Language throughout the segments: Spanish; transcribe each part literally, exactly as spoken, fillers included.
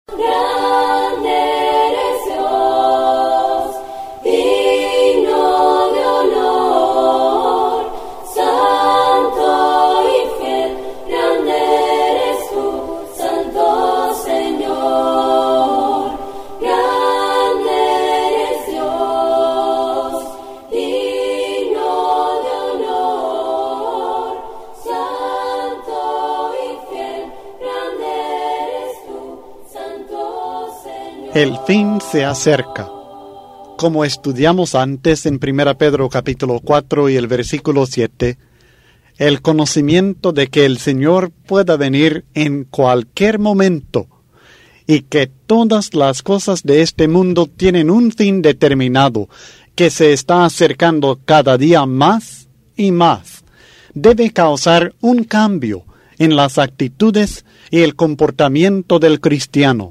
El fin se acerca. Como estudiamos antes en primera Pedro capítulo cuatro y el versículo siete, el conocimiento de que el Señor pueda venir en cualquier momento y que todas las cosas de este mundo tienen un fin determinado que se está acercando cada día más y más, debe causar un cambio en las actitudes y el comportamiento del cristiano.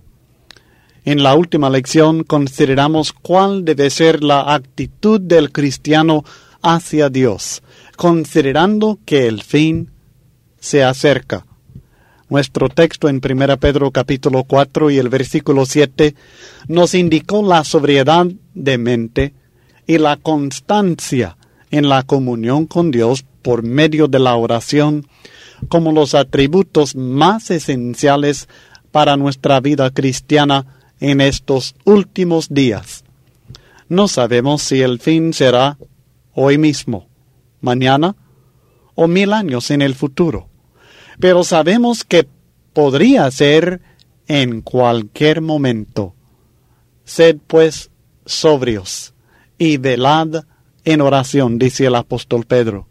En la última lección consideramos cuál debe ser la actitud del cristiano hacia Dios, considerando que el fin se acerca. Nuestro texto en primera Pedro capítulo cuatro y el versículo siete nos indicó la sobriedad de mente y la constancia en la comunión con Dios por medio de la oración como los atributos más esenciales para nuestra vida cristiana en estos últimos días. No sabemos si el fin será hoy mismo, mañana o mil años en el futuro, pero sabemos que podría ser en cualquier momento. Sed pues sobrios y velad en oración, dice el apóstol Pedro.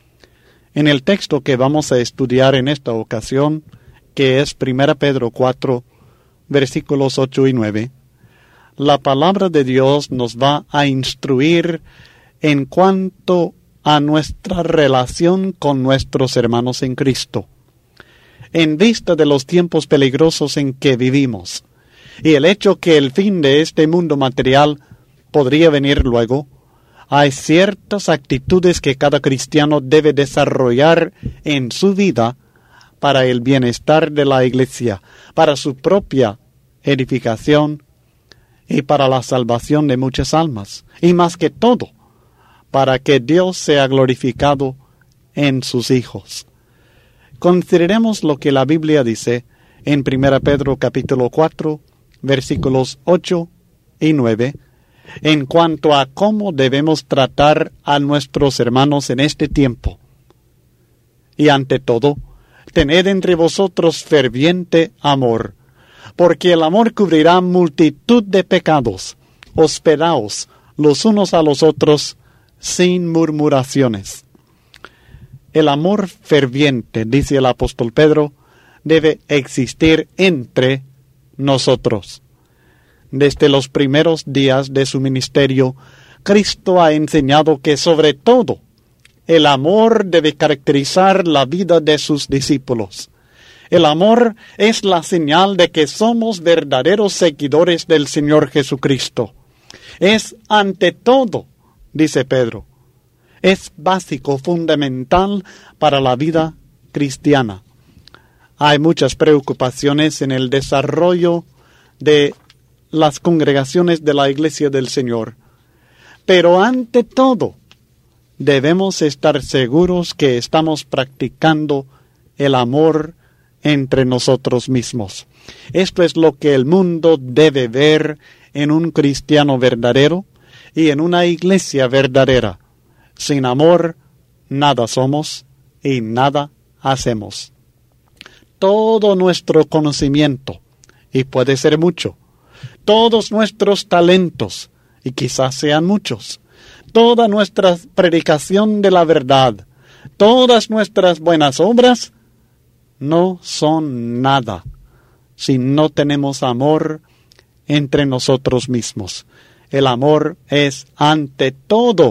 En el texto que vamos a estudiar en esta ocasión, que es primera Pedro cuatro, versículos ocho y nueve, la palabra de Dios nos va a instruir en cuanto a nuestra relación con nuestros hermanos en Cristo. En vista de los tiempos peligrosos en que vivimos, y el hecho que el fin de este mundo material podría venir luego, hay ciertas actitudes que cada cristiano debe desarrollar en su vida para el bienestar de la iglesia, para su propia edificación y para la salvación de muchas almas, y más que todo, para que Dios sea glorificado en sus hijos. Consideremos lo que la Biblia dice en primera Pedro capítulo cuatro, versículos ocho y nueve, en cuanto a cómo debemos tratar a nuestros hermanos en este tiempo. Y ante todo, tened entre vosotros ferviente amor, porque el amor cubrirá multitud de pecados. Hospedaos los unos a los otros sin murmuraciones. El amor ferviente, dice el apóstol Pedro, debe existir entre nosotros. Desde los primeros días de su ministerio, Cristo ha enseñado que sobre todo el amor debe caracterizar la vida de sus discípulos. El amor es la señal de que somos verdaderos seguidores del Señor Jesucristo. Es ante todo, dice Pedro, es básico, fundamental para la vida cristiana. Hay muchas preocupaciones en el desarrollo de las congregaciones de la Iglesia del Señor. Pero ante todo, debemos estar seguros que estamos practicando el amor entre nosotros mismos. Esto es lo que el mundo debe ver en un cristiano verdadero y en una iglesia verdadera. Sin amor, nada somos y nada hacemos. Todo nuestro conocimiento, y puede ser mucho, todos nuestros talentos, y quizás sean muchos, toda nuestra predicación de la verdad, todas nuestras buenas obras, no son nada si no tenemos amor entre nosotros mismos. El amor es ante todo.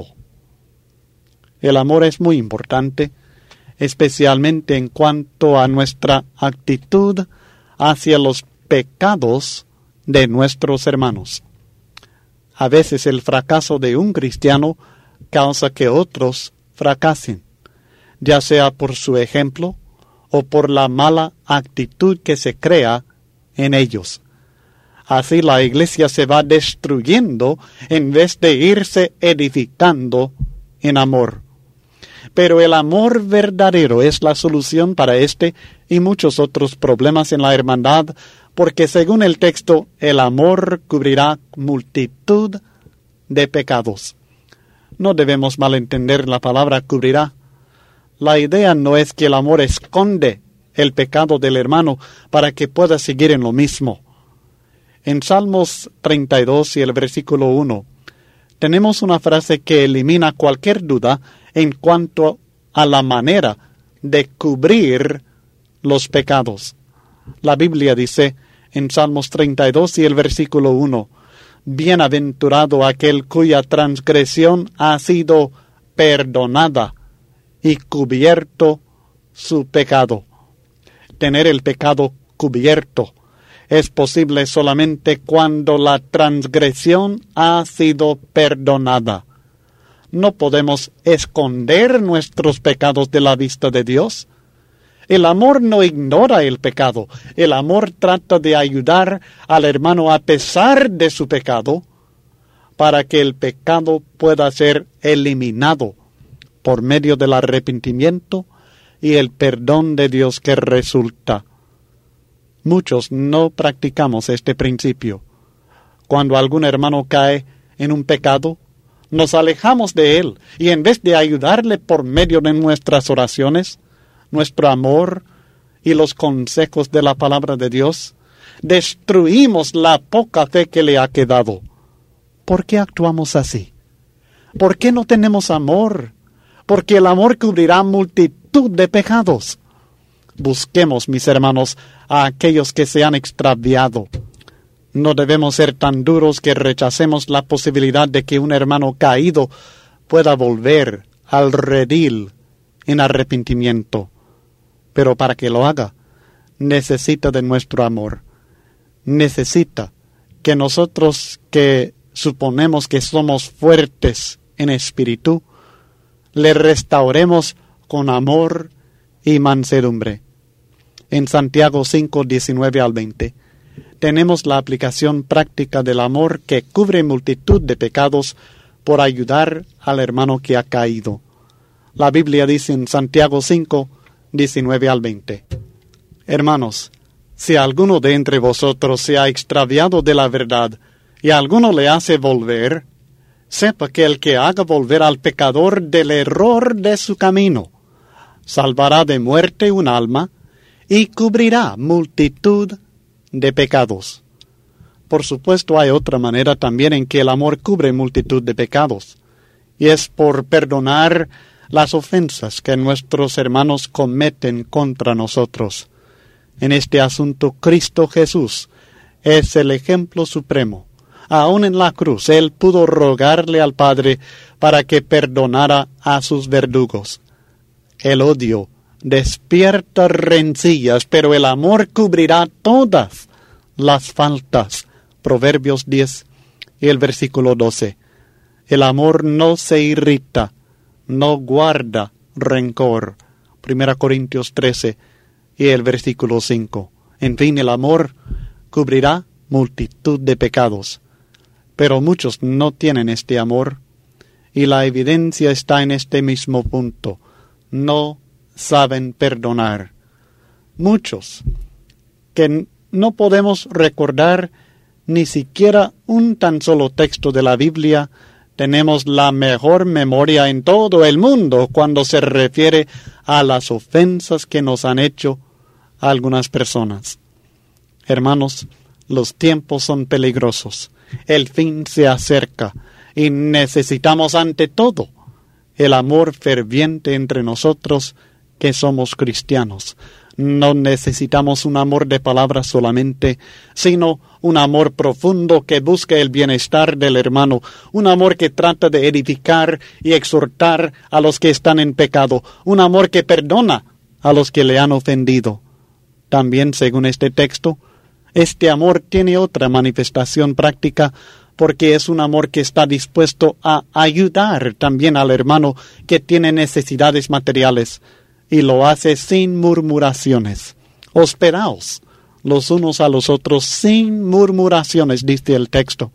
El amor es muy importante, especialmente en cuanto a nuestra actitud hacia los pecados de nuestros hermanos. A veces el fracaso de un cristiano causa que otros fracasen, ya sea por su ejemplo o por la mala actitud que se crea en ellos. Así la iglesia se va destruyendo en vez de irse edificando en amor. Pero el amor verdadero es la solución para este y muchos otros problemas en la hermandad, porque según el texto, el amor cubrirá multitud de pecados. No debemos malentender la palabra cubrirá. La idea no es que el amor esconde el pecado del hermano para que pueda seguir en lo mismo. En Salmos treinta y dos y el versículo uno, tenemos una frase que elimina cualquier duda en cuanto a la manera de cubrir los pecados. La Biblia dice en Salmos treinta y dos y el versículo uno, bienaventurado aquel cuya transgresión ha sido perdonada y cubierto su pecado. Tener el pecado cubierto es posible solamente cuando la transgresión ha sido perdonada. No podemos esconder nuestros pecados de la vista de Dios. El amor no ignora el pecado. El amor trata de ayudar al hermano a pesar de su pecado para que el pecado pueda ser eliminado por medio del arrepentimiento y el perdón de Dios que resulta. Muchos no practicamos este principio. Cuando algún hermano cae en un pecado, nos alejamos de él y en vez de ayudarle por medio de nuestras oraciones, nuestro amor y los consejos de la palabra de Dios, destruimos la poca fe que le ha quedado. ¿Por qué actuamos así? ¿Por qué no tenemos amor? Porque el amor cubrirá multitud de pecados. Busquemos, mis hermanos, a aquellos que se han extraviado. No debemos ser tan duros que rechacemos la posibilidad de que un hermano caído pueda volver al redil en arrepentimiento. Pero para que lo haga, necesita de nuestro amor. Necesita que nosotros que suponemos que somos fuertes en espíritu, le restauremos con amor y mansedumbre. En Santiago cinco, diecinueve al veinte, tenemos la aplicación práctica del amor que cubre multitud de pecados por ayudar al hermano que ha caído. La Biblia dice en Santiago cinco, diecinueve al veinte, hermanos, si alguno de entre vosotros se ha extraviado de la verdad y a alguno le hace volver, sepa que el que haga volver al pecador del error de su camino, salvará de muerte un alma y cubrirá multitud de pecados. Por supuesto, hay otra manera también en que el amor cubre multitud de pecados, y es por perdonar las ofensas que nuestros hermanos cometen contra nosotros. En este asunto, Cristo Jesús es el ejemplo supremo. Aún en la cruz, Él pudo rogarle al Padre para que perdonara a sus verdugos. El odio despierta rencillas, pero el amor cubrirá todas las faltas. Proverbios diez y el versículo doce. El amor no se irrita, no guarda rencor. Primera Corintios trece y el versículo cinco. En fin, el amor cubrirá multitud de pecados. Pero muchos no tienen este amor, y la evidencia está en este mismo punto. No saben perdonar. Muchos que no podemos recordar ni siquiera un tan solo texto de la Biblia, tenemos la mejor memoria en todo el mundo cuando se refiere a las ofensas que nos han hecho algunas personas. Hermanos, los tiempos son peligrosos. El fin se acerca y necesitamos ante todo el amor ferviente entre nosotros que somos cristianos. No necesitamos un amor de palabras solamente, sino un amor profundo que busque el bienestar del hermano, un amor que trata de edificar y exhortar a los que están en pecado, un amor que perdona a los que le han ofendido. También, según este texto, este amor tiene otra manifestación práctica, porque es un amor que está dispuesto a ayudar también al hermano que tiene necesidades materiales, y lo hace sin murmuraciones. Hospedaos los unos a los otros sin murmuraciones, dice el texto.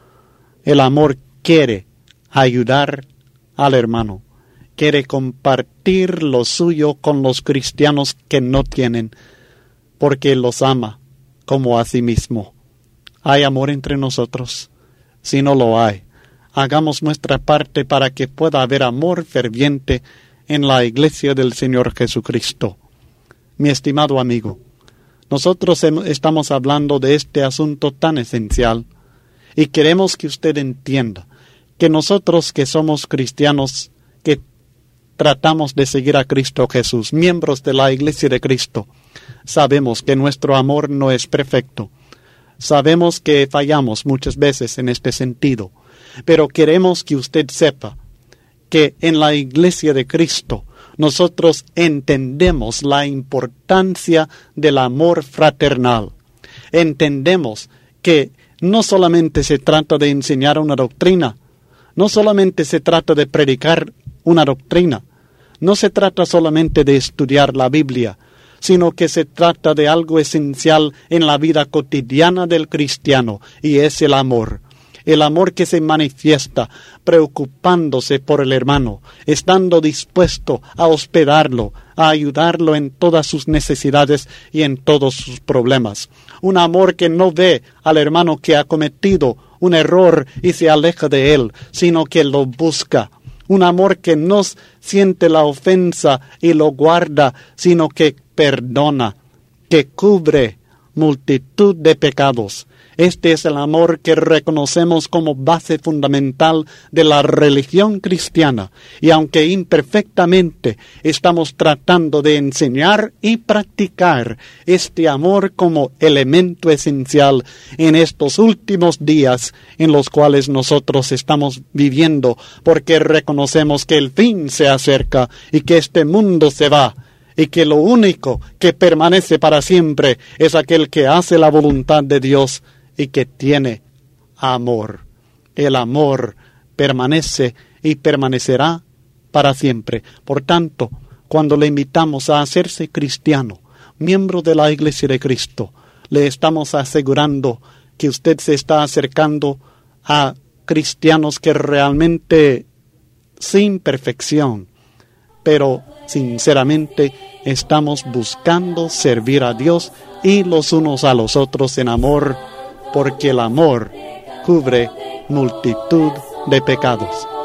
El amor quiere ayudar al hermano, quiere compartir lo suyo con los cristianos que no tienen, porque los ama como a sí mismo. ¿Hay amor entre nosotros? Si no lo hay, hagamos nuestra parte para que pueda haber amor ferviente en la iglesia del Señor Jesucristo. Mi estimado amigo, nosotros estamos hablando de este asunto tan esencial y queremos que usted entienda que nosotros que somos cristianos, que tratamos de seguir a Cristo Jesús, miembros de la iglesia de Cristo, sabemos que nuestro amor no es perfecto. Sabemos que fallamos muchas veces en este sentido, pero queremos que usted sepa que en la iglesia de Cristo nosotros entendemos la importancia del amor fraternal. Entendemos que no solamente se trata de enseñar una doctrina, no solamente se trata de predicar una doctrina, no se trata solamente de estudiar la Biblia, sino que se trata de algo esencial en la vida cotidiana del cristiano, y es el amor. El amor que se manifiesta preocupándose por el hermano, estando dispuesto a hospedarlo, a ayudarlo en todas sus necesidades y en todos sus problemas. Un amor que no ve al hermano que ha cometido un error y se aleja de él, sino que lo busca. Un amor que no siente la ofensa y lo guarda, sino que perdona, que cubre multitud de pecados. Este es el amor que reconocemos como base fundamental de la religión cristiana, y aunque imperfectamente estamos tratando de enseñar y practicar este amor como elemento esencial en estos últimos días en los cuales nosotros estamos viviendo, porque reconocemos que el fin se acerca y que este mundo se va, y que lo único que permanece para siempre es aquel que hace la voluntad de Dios y que tiene amor. El amor permanece y permanecerá para siempre. Por tanto, cuando le invitamos a hacerse cristiano, miembro de la Iglesia de Cristo, le estamos asegurando que usted se está acercando a cristianos que realmente, sin perfección, pero sinceramente estamos buscando servir a Dios y los unos a los otros en amor, porque el amor cubre multitud de pecados.